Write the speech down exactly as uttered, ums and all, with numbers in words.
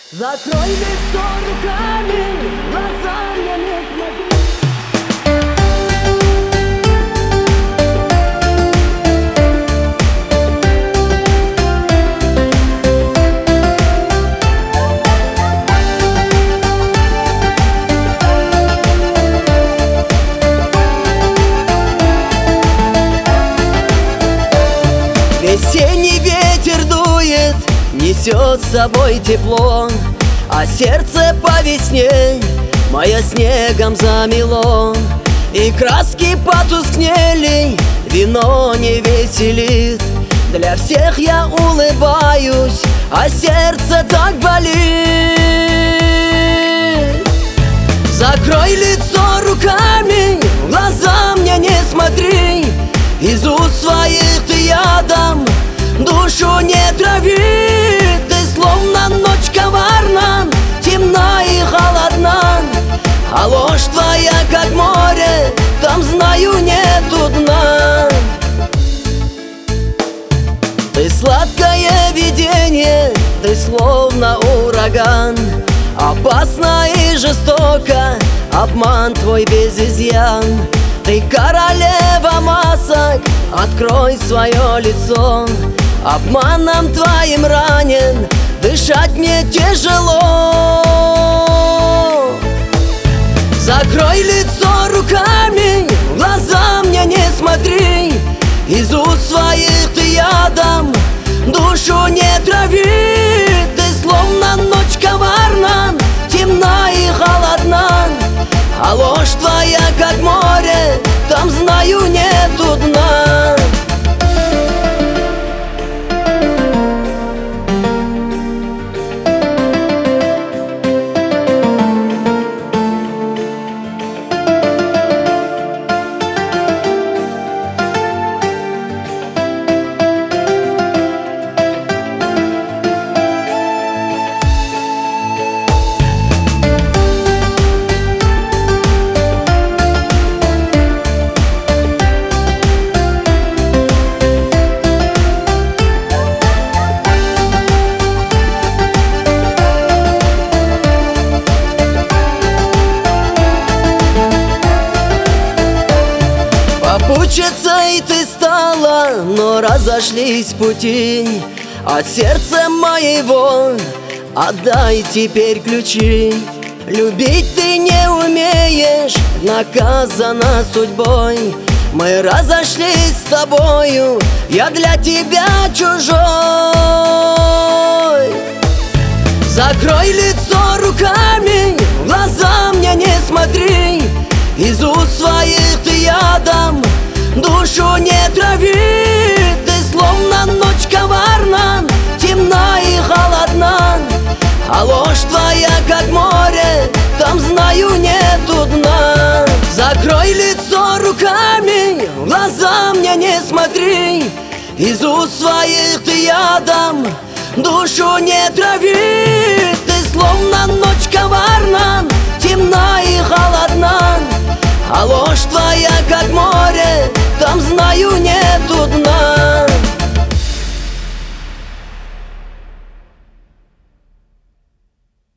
Закрой лицо руками, глаза мне не смотри. Весенний ветер дует, несет с собой тепло, а сердце по весне мое снегом замело. И краски потускнели, вино не веселит. Для всех я улыбаюсь, а сердце так болит. Закрой лицо руками, в глаза мне не смотри. Из уст своих ты ядом душу не трави. Ты словно ночь коварна, темна и холодна, а ложь твоя, как море, там, знаю, нету дна. Ты сладкое видение, ты словно ураган, опасно и жестоко, обман твой без изъян. Ты королева масок, открой свое лицо. Обманом твоим ранен, дышать мне тяжело. Закрой лицо руками, в глаза мне не смотри. Из уст своих ты ядом душу не трави. Ты словно ночь коварна, темна и холодна, а ложь твоя, как море, там, знаю, нету дна. Попутчица и ты стала, но разошлись пути. От сердца моего отдай теперь ключи. Любить ты не умеешь, наказана судьбой. Мы разошлись с тобою, я для тебя чужой. Закрой лицо руками, в глаза мне не смотри. Из уст своих ты ядом душу не трави. Ты словно ночь коварна, темна и холодна, а ложь твоя, как море, там, знаю, нету дна. Закрой лицо руками, в глаза мне не смотри. Из уст своих ты ядом душу не трави. Ты словно ночь коварна, темна и холодна,